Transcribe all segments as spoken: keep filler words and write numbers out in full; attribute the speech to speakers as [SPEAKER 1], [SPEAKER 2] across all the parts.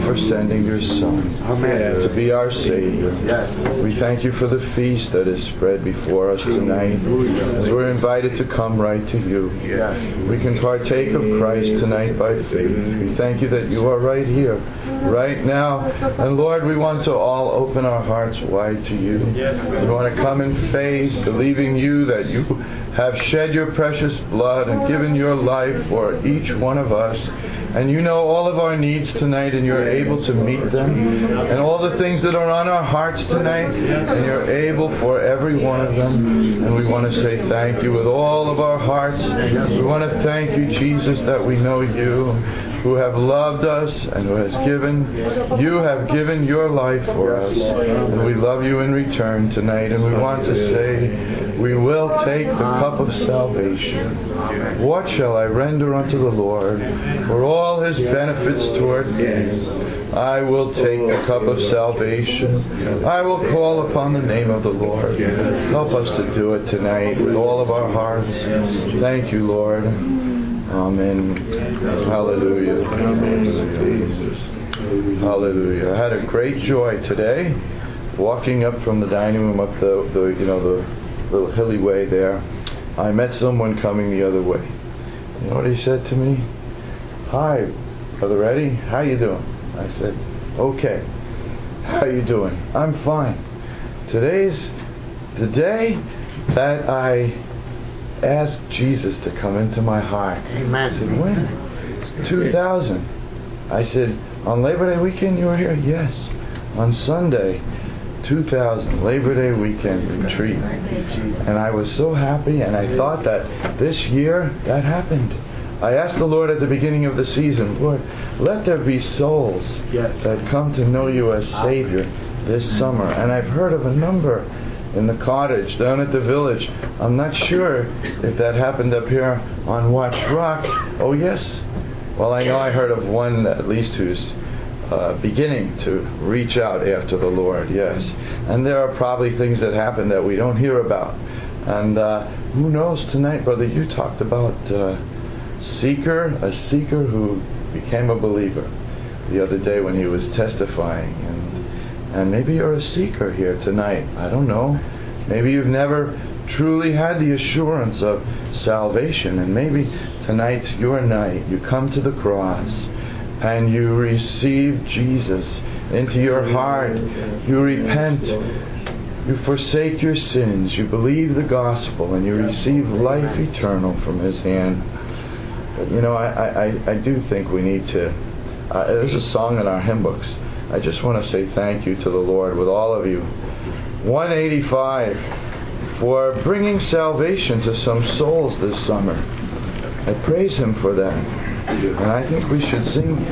[SPEAKER 1] for sending your Son
[SPEAKER 2] Amen.
[SPEAKER 1] to be our Savior.
[SPEAKER 2] Yes.
[SPEAKER 1] We thank you for the feast that is spread before us tonight, as we're invited to come right to you.
[SPEAKER 2] Yes.
[SPEAKER 1] We can partake of Christ tonight by faith. We thank you that you are right here, right now. And Lord, we want to all open our hearts wide to you. We want to come in faith, believing you that you have shed your precious blood and given your life for each one of us. And you know all of our needs tonight, and you're able to meet them. And all the things that are on our hearts tonight, and you're able for every one of them. And we want to say thank you with all of our hearts. We want to thank you, Jesus, that we know you, who have loved us and who has given, you have given your life for us. And we love you in return tonight. And we want to say, we will take the cup of salvation. What shall I render unto the Lord for all his benefits toward me? I will take the cup of salvation. I will call upon the name of the Lord. Help us to do it tonight with all of our hearts. Thank you, Lord. Amen. Hallelujah. Hallelujah. I had a great joy today walking up from the dining room up the, the you know, the little hilly way there. I met someone coming the other way. You know what he said to me? Hi, Brother Eddie. How you doing? I said, okay. How you doing? I'm fine. Today's the day that I asked Jesus to come into my heart.
[SPEAKER 2] Amen.
[SPEAKER 1] I said, when? two thousand. I said, on Labor Day weekend you were here? Yes. On Sunday, two thousand, Labor Day weekend retreat. And I was so happy, and I thought that this year that happened. I asked the Lord at the beginning of the season, Lord, let there be souls
[SPEAKER 2] yes.
[SPEAKER 1] that come to know you as Savior this summer. And I've heard of a number in the cottage down at the village. I'm not sure if that happened up here on Watts Rock. Oh, yes. Well, I know I heard of one at least who's uh, beginning to reach out after the Lord, yes. And there are probably things that happen that we don't hear about. And uh, who knows tonight, brother, you talked about uh, seeker, a seeker who became a believer the other day when he was testifying. And and maybe you're a seeker here tonight. I don't know. Maybe you've never truly had the assurance of salvation, and maybe tonight's your night. You come to the cross and you receive Jesus into your heart. You repent. You forsake your sins. You believe the gospel, and you receive life eternal from his hand. But, you know, I, I, I do think we need to... Uh, there's a song in our hymn books. I just want to say thank you to the Lord with all of you. one eighty-five, for bringing salvation to some souls this summer. I praise him for that. And I think we should sing...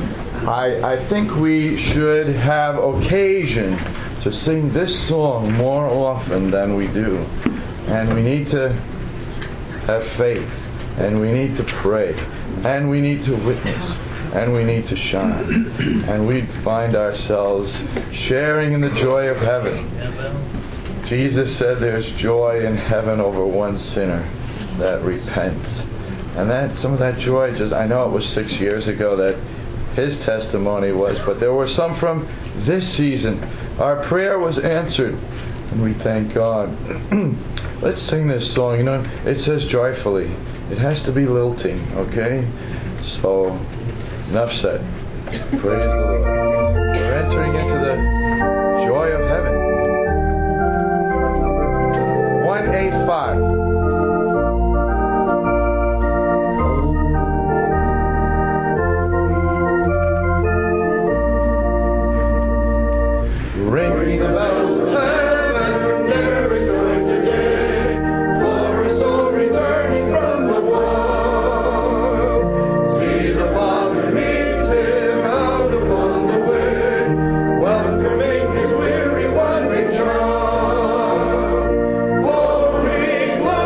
[SPEAKER 1] I, I think we should have occasion to sing this song more often than we do. And we need to have faith. And we need to pray. And we need to witness. And we need to shine. And we find ourselves sharing in the joy of heaven. Jesus said there's joy in heaven over one sinner that repents. And that some of that joy, just I know it was six years ago that his testimony was, but there were some from this season. Our prayer was answered, and we thank God. Let's sing this song. You know, it says joyfully. It has to be lilting, okay? So, enough said. Praise the Lord. We're entering into the joy of heaven. one eighty-five. Ring the bells of heaven, there is joy today, for a soul returning from the world. See the Father meets him out upon the way, welcoming his weary wandering child. Glory, glory.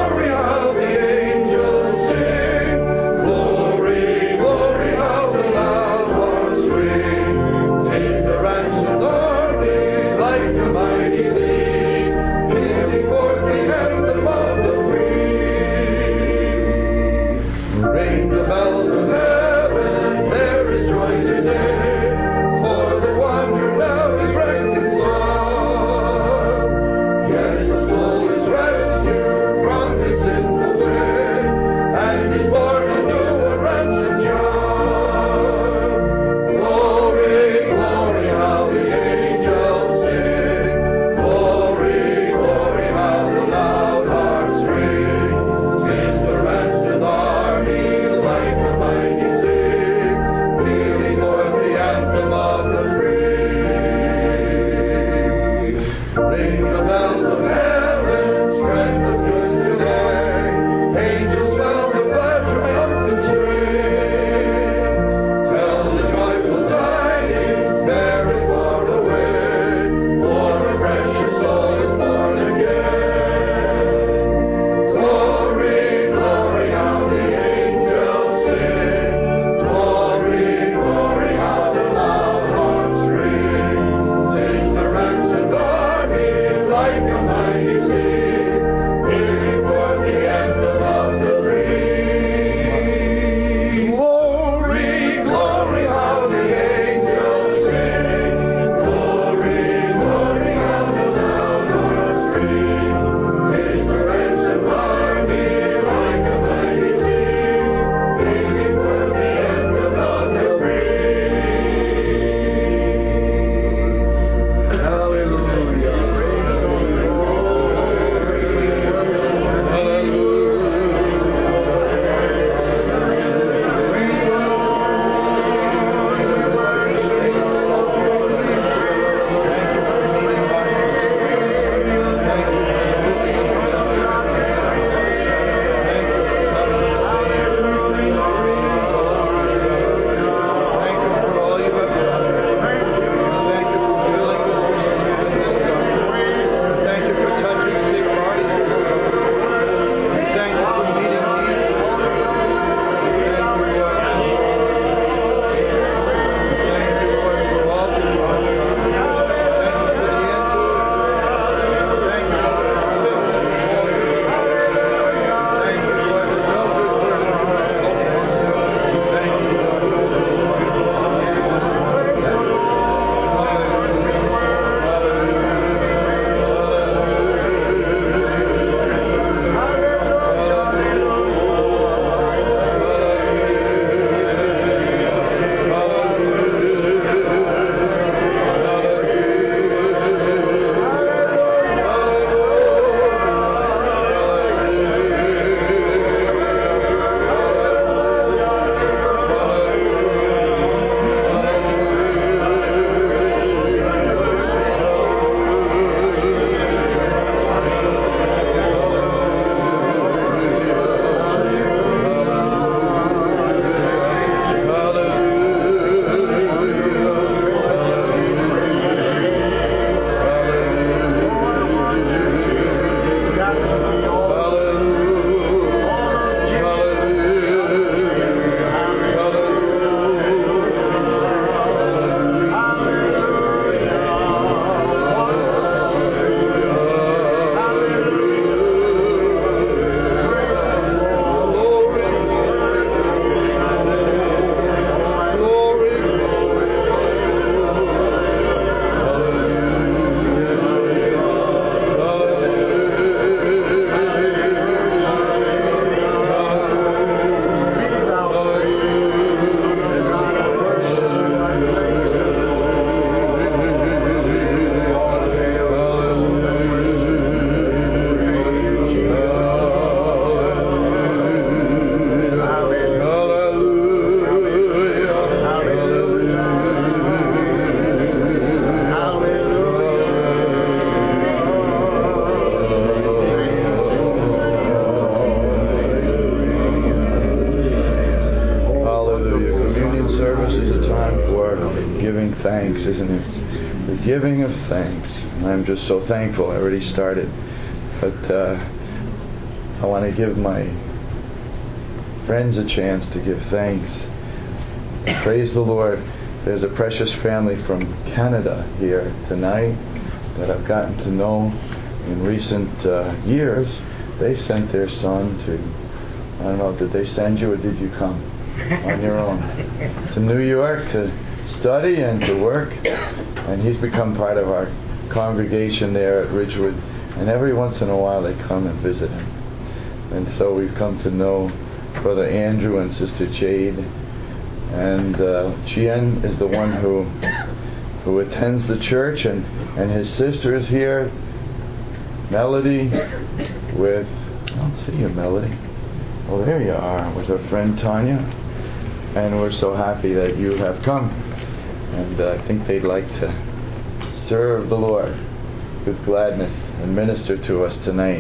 [SPEAKER 1] thanks, isn't it? The giving of thanks. And I'm just so thankful. I already started. But uh, I want to give my friends a chance to give thanks. Praise the Lord. There's a precious family from Canada here tonight that I've gotten to know in recent uh, years. They sent their son to, I don't know, did they send you or did you come on your own? To New York to study and to work. And he's become part of our congregation there at Ridgewood. And every once in a while they come and visit him. And so we've come to know Brother Andrew and Sister Jade. And uh, Chien is the one who who attends the church, and, and his sister is here, Melody, with, I don't see you, Melody. Oh, there you are, with her friend Tanya. And we're so happy that you have come. And uh, I think they'd like to serve the Lord with gladness and minister to us tonight.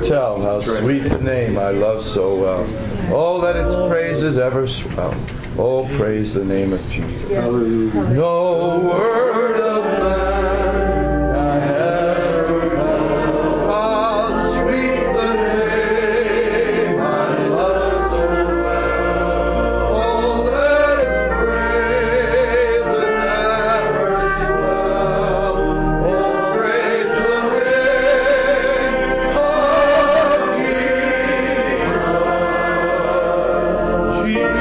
[SPEAKER 1] tell how sweet the name I love so well. Oh, let its praises ever swell. Oh, praise the name of Jesus. No word of man can ever tell how sweet the name I love so well. Oh, let its praises ever swell. Oh, praise the name of Jesus. Jesus.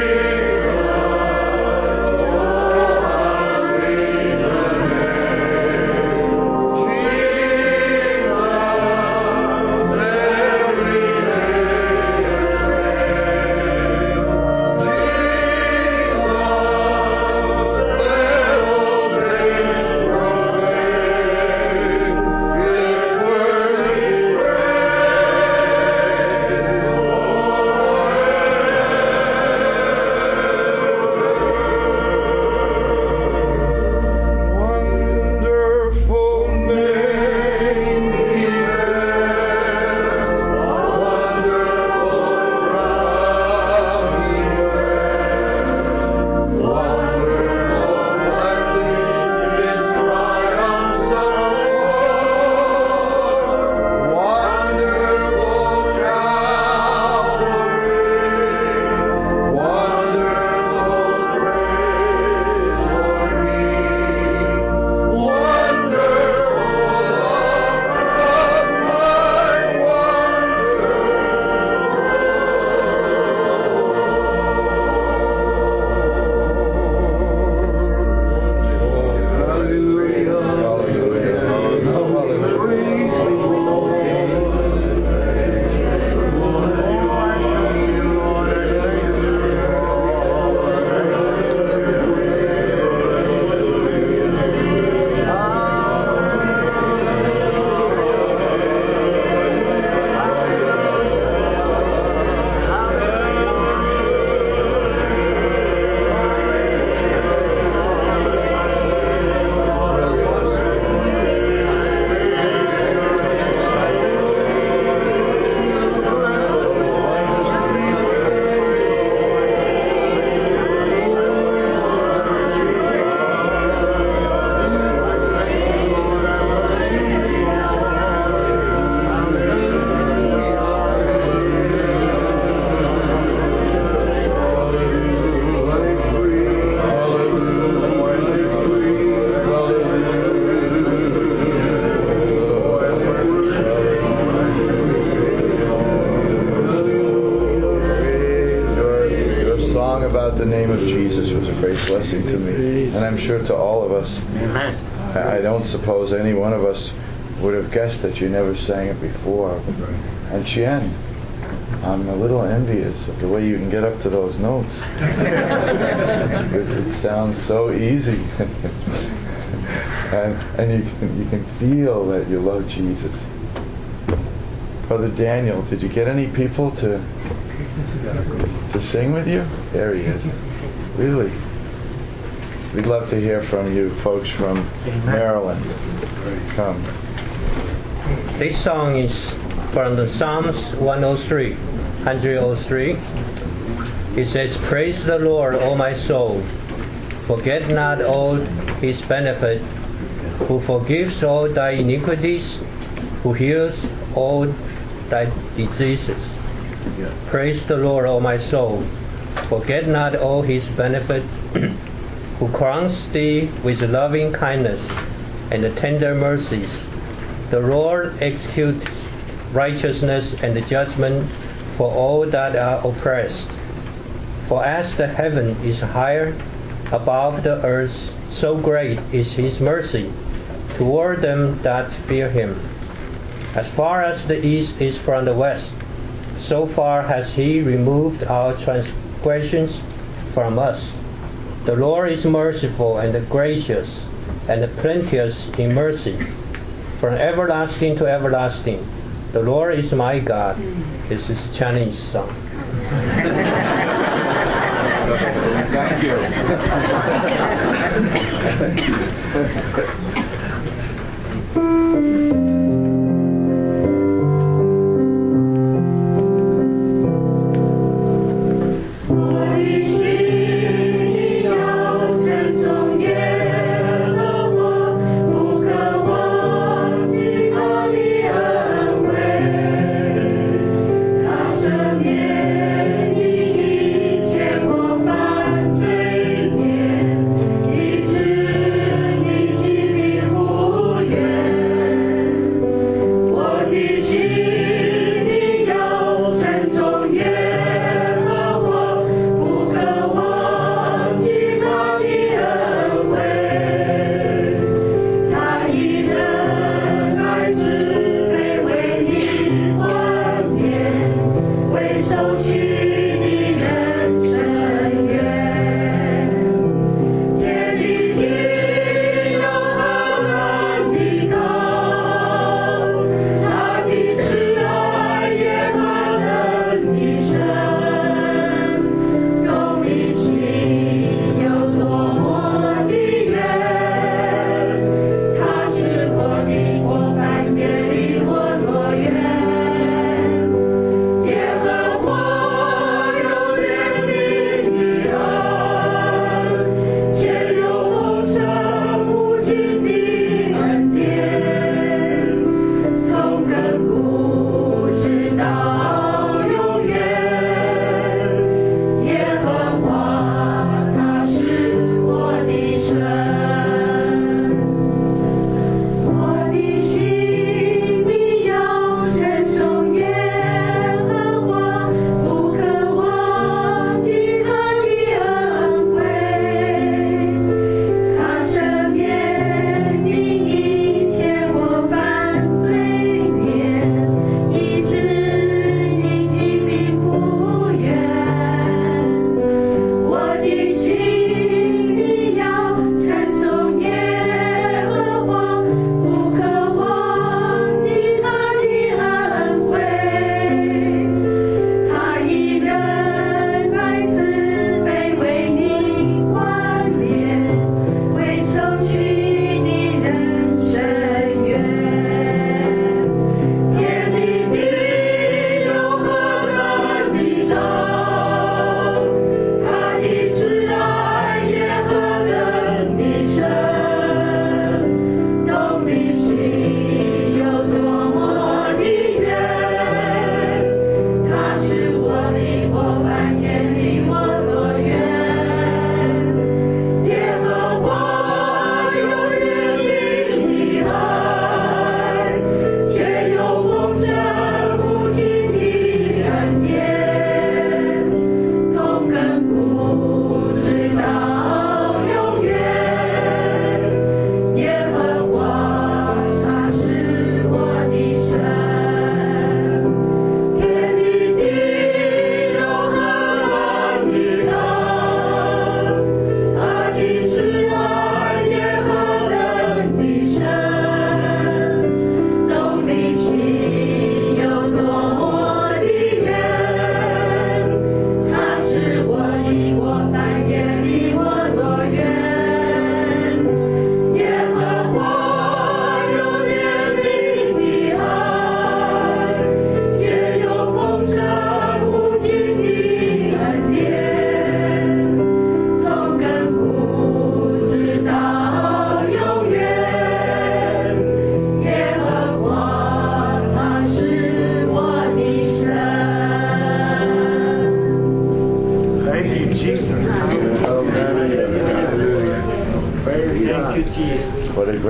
[SPEAKER 1] The name of Jesus was a great blessing to me, and I'm sure to all of us.
[SPEAKER 2] Amen.
[SPEAKER 1] I don't suppose any one of us would have guessed that you never sang it before. And Chien, I'm a little envious of the way you can get up to those notes. it, it sounds so easy, and and you can you can feel that you love Jesus. Brother Daniel, did you get any people to to sing with you? There he is. Really? We'd love to hear from you folks from
[SPEAKER 2] Amen.
[SPEAKER 1] Maryland. Come.
[SPEAKER 3] This song is from the Psalms one oh three, one oh three. It says, "Praise the Lord, O my soul. Forget not all his benefit, who forgives all thy iniquities, who heals all thy diseases."
[SPEAKER 1] Yes.
[SPEAKER 3] Praise the Lord, O my soul. Forget not all his benefit, who crowns thee with loving kindness and tender mercies. The Lord executes righteousness and judgment for all that are oppressed. For as the heaven is higher above the earth, so great is his mercy toward them that fear him. As far as the east is from the west, so far has he removed our transgressions from us. The Lord is merciful and gracious and plenteous in mercy, from everlasting to everlasting. The Lord is my God. This is Chinese song.
[SPEAKER 1] Thank you.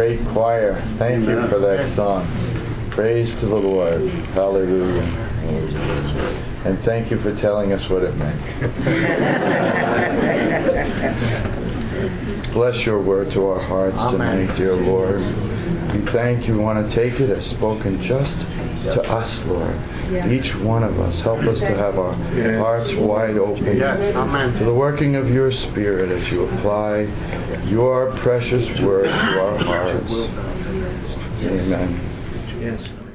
[SPEAKER 1] great choir. Thank you for that song. Praise to the Lord. Hallelujah. And thank you for telling us what it meant. Bless your word to our hearts
[SPEAKER 2] Amen.
[SPEAKER 1] tonight, dear Lord. We thank you. We want to take it as spoken just to us, Lord. Each one of us. Help us to have our hearts wide open
[SPEAKER 2] Yes. Amen.
[SPEAKER 1] to the working of your Spirit as you apply your precious word to our hearts. Amen.
[SPEAKER 2] Yes.